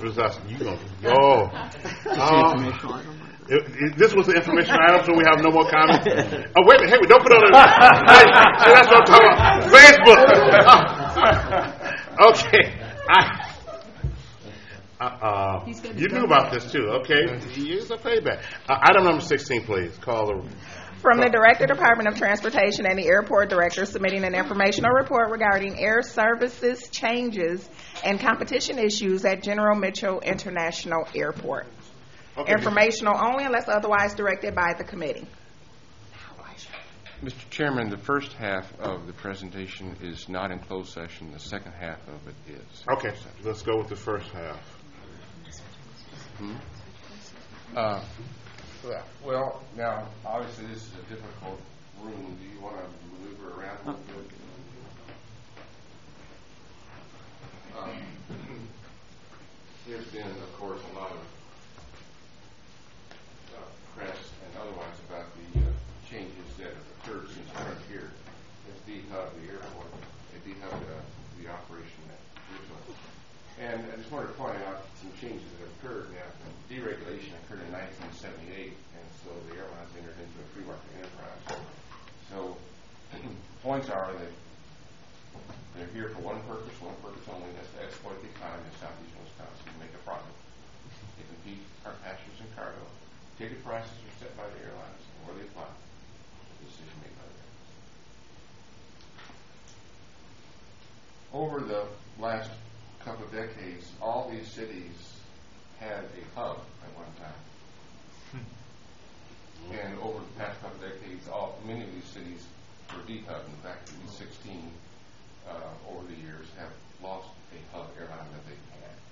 was us. You gonna go? This was the information item, so we have no more comments. Oh wait a minute! Hey, don't put it on the. Hey, that's what I'm talking about. Facebook. Okay. You knew about this too. Okay. Here's a payback. Item number 16, please. Call the. From the Director, Department of Transportation and the Airport Director submitting an informational report regarding air services changes and competition issues at General Mitchell International Airport. Okay. Informational only unless otherwise directed by the committee. Mr. Chairman, the first half of the presentation is not in closed session. The second half of it is. Okay, let's go with the first half. Well, now, obviously, this is a difficult room. Do you want to maneuver around a little bit? There's been, of course, a lot of press and otherwise about the changes that have occurred since Frontier has dehubbed the airport, they dehubbed the operation at Richland. And I just wanted to point out some changes that have occurred. Now, deregulation occurred in 1978, and so the airlines entered into a free market enterprise. So points are that they're here for one purpose only, and that's to exploit the economy of southeastern Wisconsin and make a profit. They compete our passengers and cargo. Ticket prices are set by the airlines, and where they fly, the decision made by the airlines. Over the last couple of decades, all these cities had a hub at one time. And over the past couple of decades, many of these cities were dehubbed. In fact, these 16 over the years have lost a hub airline that they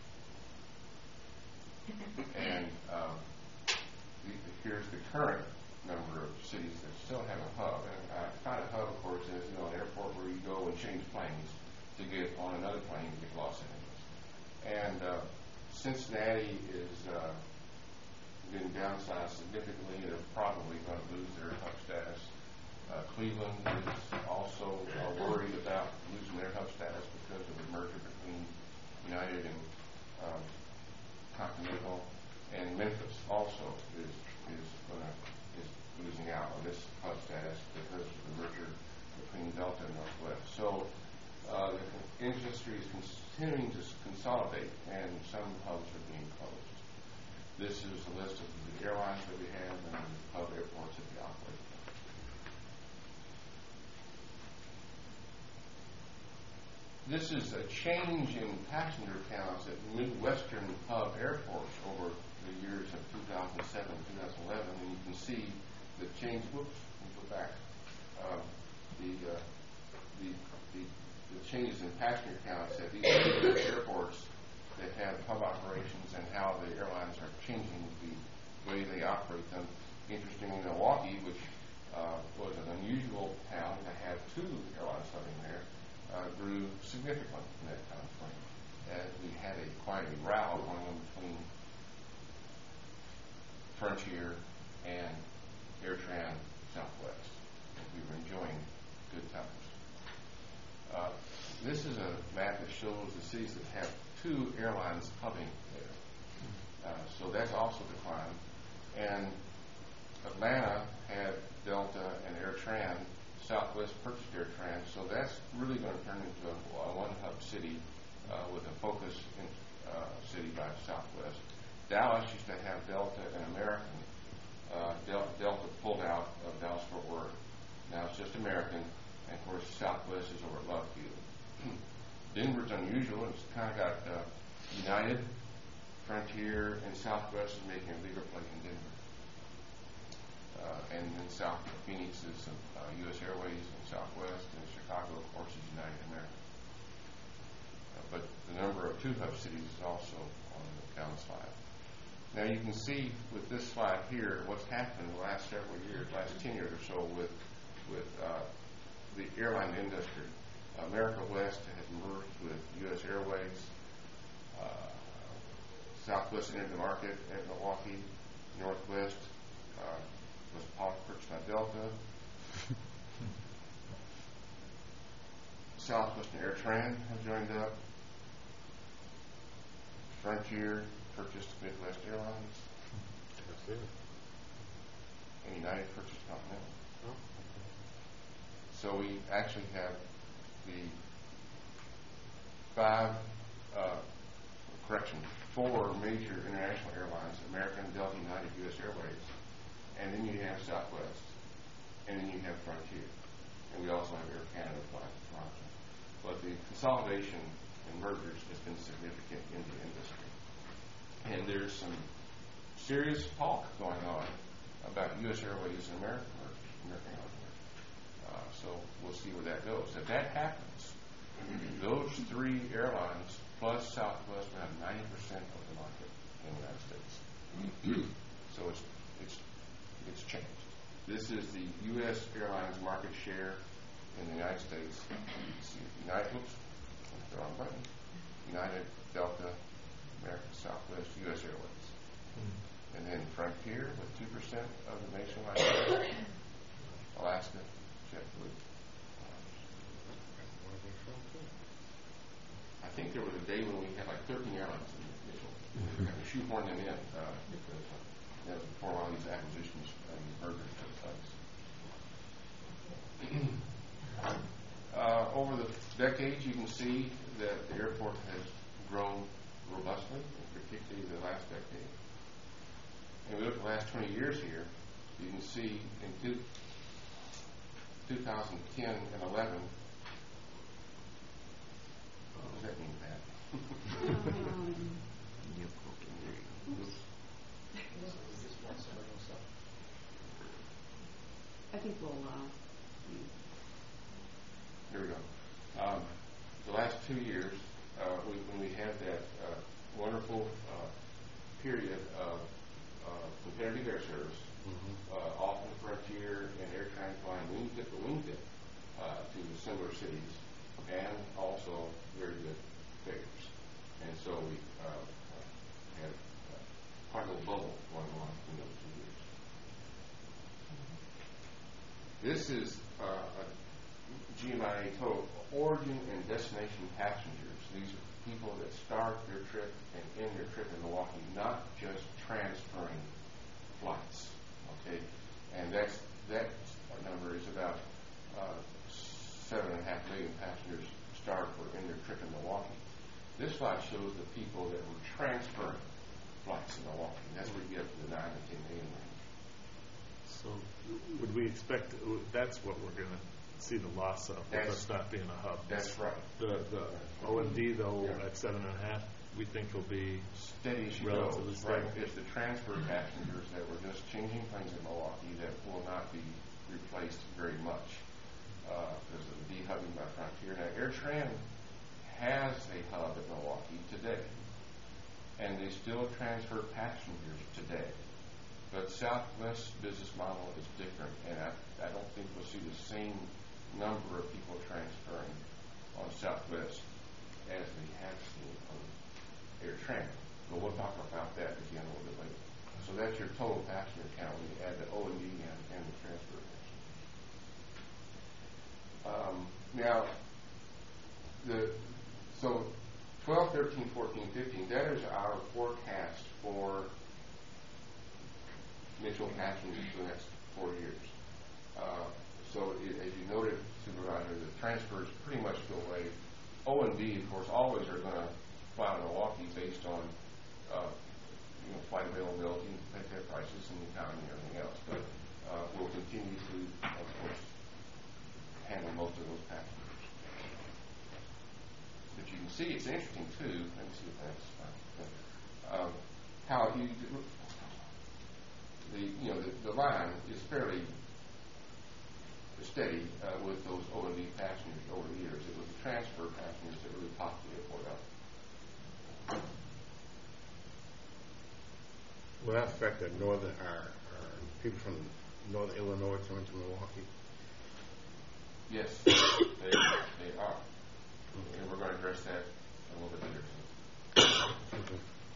had. And here's the current number of cities that still have a hub. And I find a hub, of course, is an airport where you go and change planes to get on another plane to get Los Angeles. And Cincinnati is been downsized significantly. They're probably going to lose their hub status. Cleveland is also worried about losing their hub status because of the merger between United and Continental. And Memphis also is losing out on this hub status because of the merger between Delta and Northwest. So the industry is continuing to consolidate, and some hubs are being closed. This is a list of the airlines that we have and the hub airports that we operate. This is a change in passenger counts at Midwestern hub airports over the years of 2007 2011, and you can see the change. Whoops, we'll go back. The changes in passenger counts at these airports that have hub operations and how the airlines are changing the way they operate them. Interestingly, Milwaukee, which was an unusual town to have two airlines living there, grew significantly in that time frame. As we had quite a row going on between Frontier and AirTran Southwest. We were enjoying good times. This is a map that shows the cities that have two airlines hubbing there. So that's also declined. And Atlanta had Delta and AirTran. Southwest purchased AirTran. So that's really going to turn into a one-hub city with a focus in city by Southwest. Dallas used to have Delta and American. Delta pulled out of Dallas-Fort Worth. Now it's just American. And, of course, Southwest is over at Love Field. Denver's unusual. It's kind of got United, Frontier, and Southwest is making a bigger play in Denver. And then south of Phoenix is U.S. Airways and Southwest, and Chicago, of course, is United American. But the number of two-hub cities is also on the down slide. Now you can see with this slide here what's happened in the last several years, last 10 years or so with the airline industry. America West has merged with U.S. Airways. Southwest entered the market at Milwaukee. Northwest was purchased by Delta. Southwest and AirTran have joined up. Frontier purchased Midwest Airlines, That's it. and United purchased Continental. Oh. So we actually have the four major international airlines: American, Delta, United, U.S. Airways, and then you have Southwest, and then you have Frontier, and we also have Air Canada flying to Toronto. But the consolidation and mergers has been significant in the industry, and there's some serious talk going on about U.S. Airways and American Airlines. So we'll see where that goes. If that happens, those three airlines plus Southwest will have 90% of the market in the United States. So it's changed. This is the U.S. Airlines market share in the United States. You can see United, oops, the wrong button. United, Delta, American Southwest, U.S. Airways. And then Frontier with 2% of the nationwide share. Alaska, JetBlue. I think there was a day when we had like 13 airlines in Mitchell. We had to shoehorn them in because that was before all these acquisitions and mergers took place. Over the decades, you can see that the airport has grown robustly, particularly the last decade. And we look at the last 20 years here, you can see in 2010 and 11, what does that mean, Pat? I think we'll. Here we go. The last 2 years, when we had that wonderful period of competitive air service, often Frontier and AirTran flying wingtip to wingtip to similar cities, and also very good fares. And so we had quite a little bubble going on in those 2 years. This is a GMIA total origin and destination passengers. These are people that start their trip and end their trip in Milwaukee, not just transferring flights. Okay, and that number is about 7.5 million passengers start or end their trip in Milwaukee. This slide shows the people that were transferring flights in Milwaukee. That's where you get to the 9 to 10 million range. So would we expect, that's what we're going to see the loss of, with us not being a hub? That's right. The O&D, though, at 7.5, we think will be steady as you relatively go. stable. Right. It's the transfer passengers that were just changing planes in Milwaukee that will not be replaced very much because of the dehubbing by Frontier. Now, AirTran has a hub at Milwaukee today, and they still transfer passengers today. But Southwest's business model is different, and I don't think we'll see the same number of people transferring on Southwest as we have seen on AirTran. But we'll talk about that again a little bit later. So that's your total passenger count when you add the O&D and the transfer passengers. So 12, 13, 14, 15, that is our forecast for Mitchell passengers for the next 4 years. So as you noted, Supervisor, the transfers pretty much go away. O&D, of course, always are going to fly to Milwaukee based on flight availability, competitive prices, and the economy and everything else. But we'll continue to, of course, handle most of those passengers. But you can see it's interesting too. Let me see if that's how the line is fairly steady with those O&D passengers over the years. It was the transfer passengers that really popped the airport up. Will that affect the northern, people from northern Illinois coming to Milwaukee? Yes, they are. And we're going to address that a little bit later.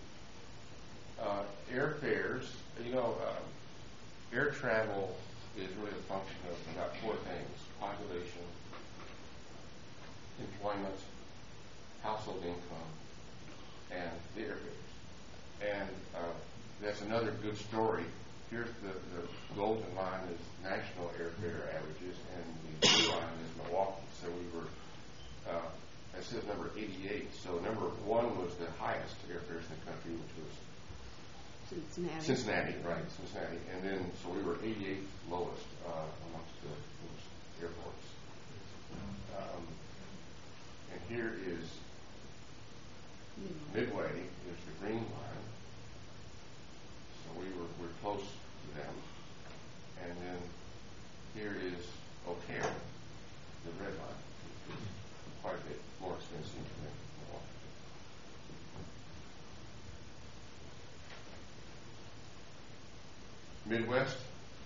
Airfares, air travel is really a function of about 4 things: population, employment, household income, and the airfares. And that's another good story. Here's the golden line is national airfare averages, and the blue line is Milwaukee. So we were, it says number 88. So number 1 was the highest airfares in the country, which was Cincinnati, right, Cincinnati. And then, so we were 88th lowest amongst those airports. And here is Midway, is the green line. So we're close to them. And then here is O'Hare, the red line, which is quite a bit more expensive than Milwaukee. Midwest,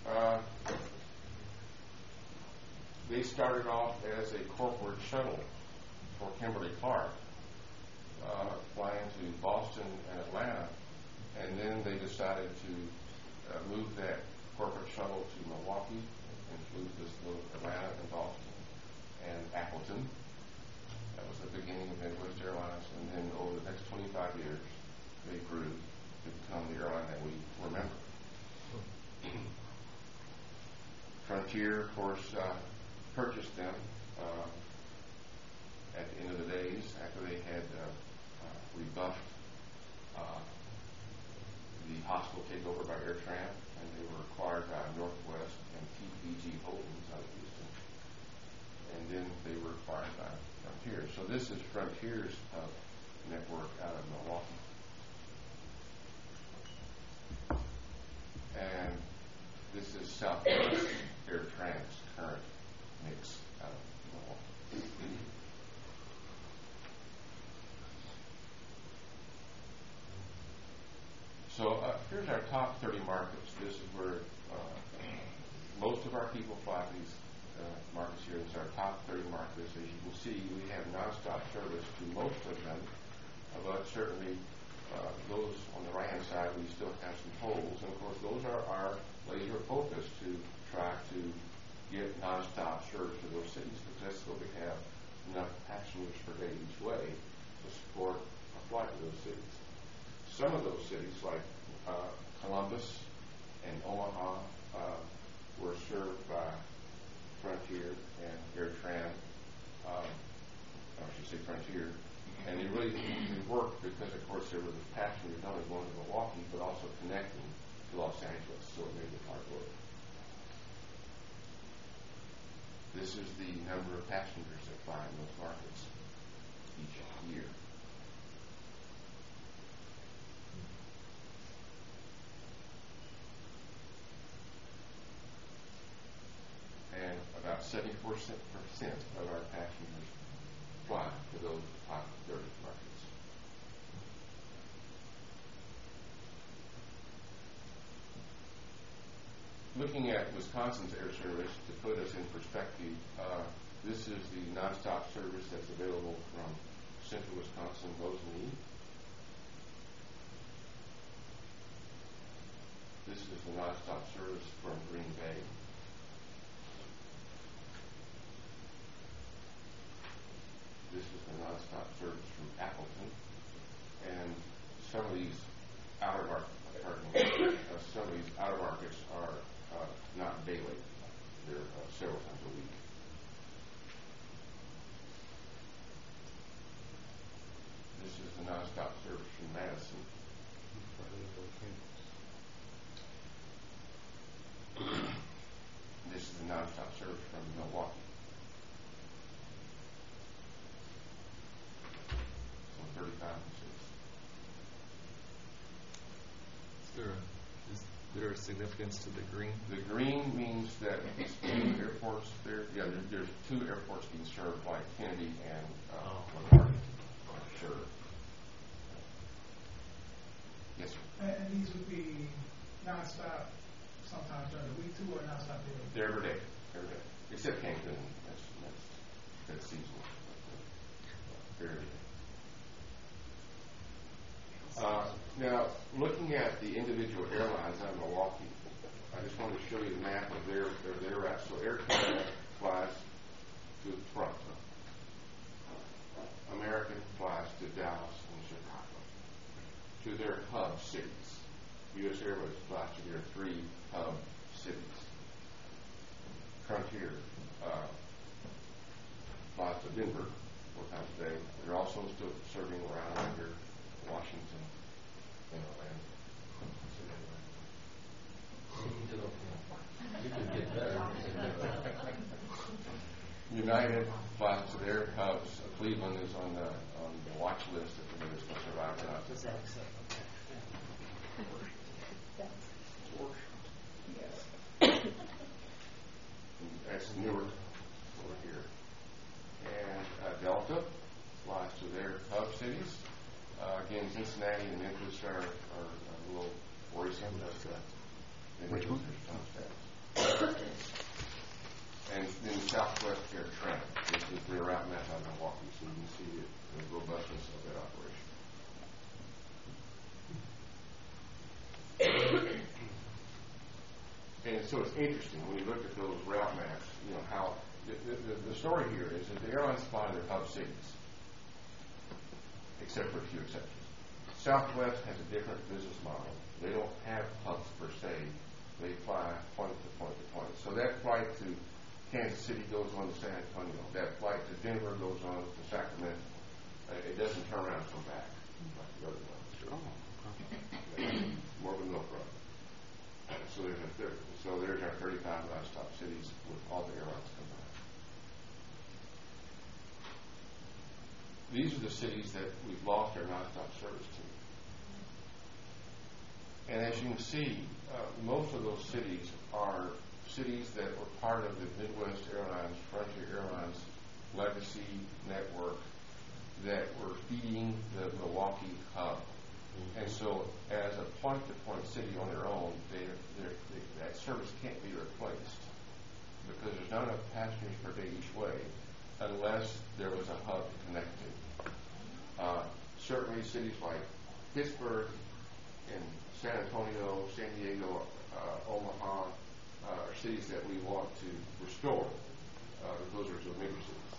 they started off as a corporate shuttle for Kimberly-Clark, flying to Boston and Atlanta, and then they decided to move that corporate shuttle to Milwaukee and flew this little Atlanta and Boston and Appleton. That was the beginning of Midwest Airlines, and then over the next 25 years, they grew to become the airline that we remember. Frontier, of course, purchased them at the end of the days after they had rebuffed the hostile takeover by AirTran, and they were acquired by Northwest and TPG Holdings out of Houston, and then they were acquired by Frontier. So this is Frontier's network out of Milwaukee. And this is Southwest AirTran's current mix out of Milwaukee. So here's our top 30 markets. This is where most of our people fly these markets here. This is our top 30 markets. As you can see, we have nonstop service to most of them, but certainly those on the right-hand side, we still have some holes. And, of course, those are our laser focus to try to get nonstop service to those cities, because that's where we have enough passengers per day each way to support a flight to those cities. Some of those cities, like Columbus and Omaha, were served by Frontier and AirTran, I should say Frontier, and they really worked because, of course, there were the passengers not only going to Milwaukee, but also connecting to Los Angeles, so it made the flight work. This is the number of passengers that fly in those markets each year. And about 74% of our passengers fly to those top 30 markets. Looking at Wisconsin's air service, to put us in perspective, this is the nonstop service that's available from central Wisconsin, Rosalie. This is the nonstop service from Green Bay. This is the nonstop service from Appleton, and some of these outer markets are not daily; they're several times a week. This is the nonstop service from Madison. This is the nonstop service from Milwaukee. 35 Is there a significance to the green? The green means that these two airports, there's two airports being served, like Kennedy and Lamar. Sure. Yes, sir. And these would be nonstop, sometimes during the week too, or nonstop daily? They're every day, except Cancun. That's seasonal. Every day. Now, looking at the individual airlines out of Milwaukee, I just want to show you the map of their routes. So AirTran flies to Toronto. American flies to Dallas and Chicago. hub cities. U.S. Airways flies to their 3 hub cities. Frontier flies to Denver 4 times a day. They're also still serving around here, Washington, and Atlanta. You can get better. United flies to their hubs. Cleveland is on the watch list if it's going to survive or not. That's Newark over here. And Delta flies to their hub cities. Again, Cincinnati and Memphis are a little worrisome. Which one? And then Southwest Air Transit. This is their route map out of Milwaukee, so you can see the robustness of that operation. And so it's interesting when you look at those route maps, you know, how the story here is that the airlines fly their hub cities, except for a few exceptions. Southwest has a different business model. They don't have hubs per se. They fly point to point to point. So that flight to Kansas City goes on to San Antonio. That flight to Denver goes on to Sacramento. It doesn't turn around and come back like the other ones. More of a milk run. So there's our 35 non-stop cities with all the airlines combined. These are the cities that we've lost our non-stop service to. And as you can see, most of those cities are cities that were part of the Midwest Airlines, Frontier Airlines legacy network that were feeding the Milwaukee hub. And so as a point-to-point city on their own, that service can't be replaced because there's not enough passengers per day each way unless there was a hub to connect to. Certainly cities like Pittsburgh and San Antonio, San Diego, Omaha are cities that we want to restore. Those are two major cities.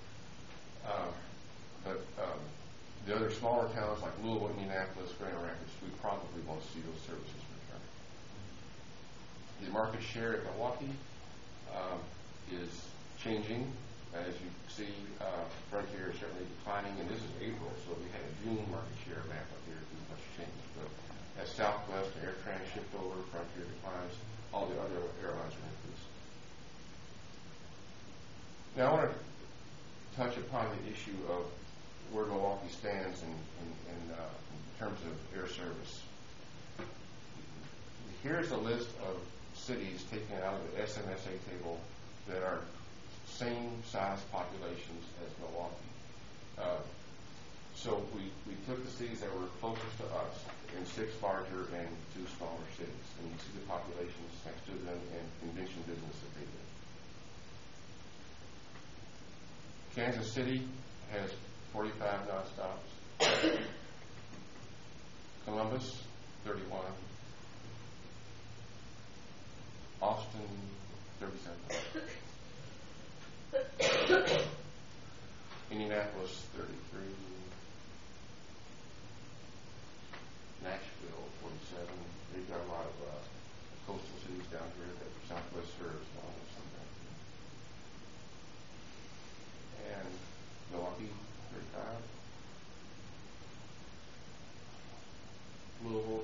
But the other smaller towns like Louisville, Indianapolis, Grand Rapids, we probably won't see those services return. The market share at Milwaukee is changing. As you see, Frontier is certainly declining, and this is April, so we had a June market share map up here. There's much change. But as Southwest and Air Trans shift over, Frontier declines, all the other airlines are increasing. Now I want to touch upon the issue of where Milwaukee stands in terms of air service. Here's a list of cities taken out of the SMSA table that are same size populations as Milwaukee. So we took the cities that were closest to us in 6 larger and 2 smaller cities, and you see the populations next to them and convention business that they did. Kansas City has 45 nonstops. Columbus, 31. Austin, 37. Indianapolis, 33. Nashville, 47. They've got a lot of coastal cities down here that Southwest serves. And Milwaukee, 35. Louisville,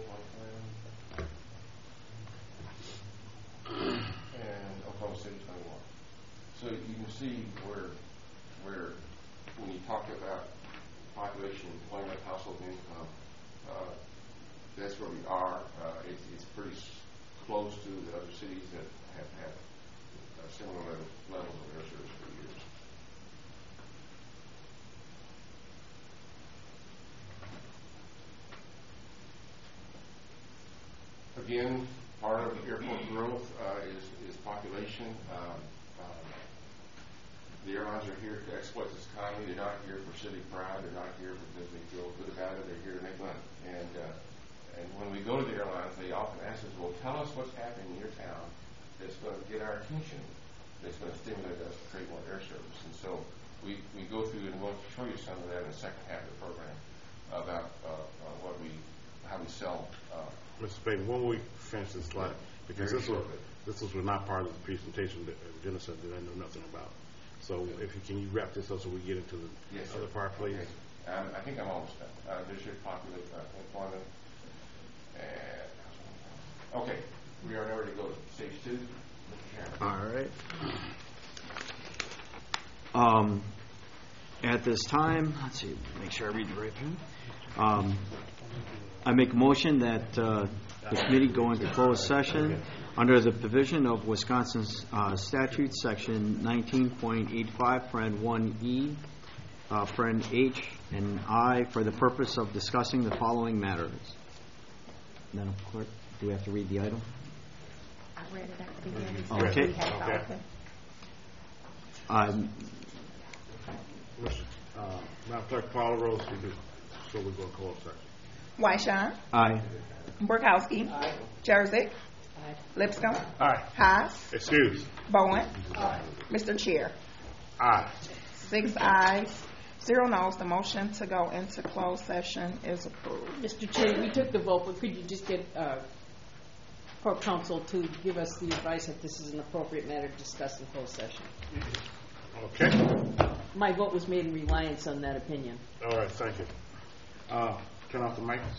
25. And Oklahoma City, 21. So you can see where when you talk about population, employment, household income, that's where we are. It's pretty close to the other cities that have had similar levels of air service for years. Again, part of the airport growth is population. The airlines are here to exploit this economy. They're not here for civic pride. They're not here because they feel good about it. They're here to make money. And when we go to the airlines, they often ask us, well, tell us what's happening in your town that's going to get our attention, that's going to stimulate us to create more air service. And so we go through, and we'll show you some of that in the second half of the program about how we sell. Mr. Spade, when we finish this slide, because Very this was not part of the presentation that Jenna said that I know nothing about. So if you can wrap this up so we get into the other part, please. Okay. I think I'm almost done. This should populate employment. Okay, we are now ready to go to stage 2. Mr. Chairman. All right. At this time, let's see, make sure I read the right thing. I make a motion that the committee go into closed session under the provision of Wisconsin's statute, section 19.85, friend 1E, friend H and I, for the purpose of discussing the following matters. Madam Clerk, do we have to read the item? I read it at the beginning. So Okay. we have to open. Madam Clerk, Paula Rose, so we go close session. Weishan. Aye. Borkowski. Jersey. Lipscomb. Aye. Haas. Excuse. Bowen. Mr. Chair. Aye. 6 ayes, 0 noes. The motion to go into closed session is approved. Mr. Chair, we took the vote, but could you just get Corp Counsel to give us the advice that this is an appropriate matter to discuss in closed session? Okay. My vote was made in reliance on that opinion. All right, thank you. Turn off the mic.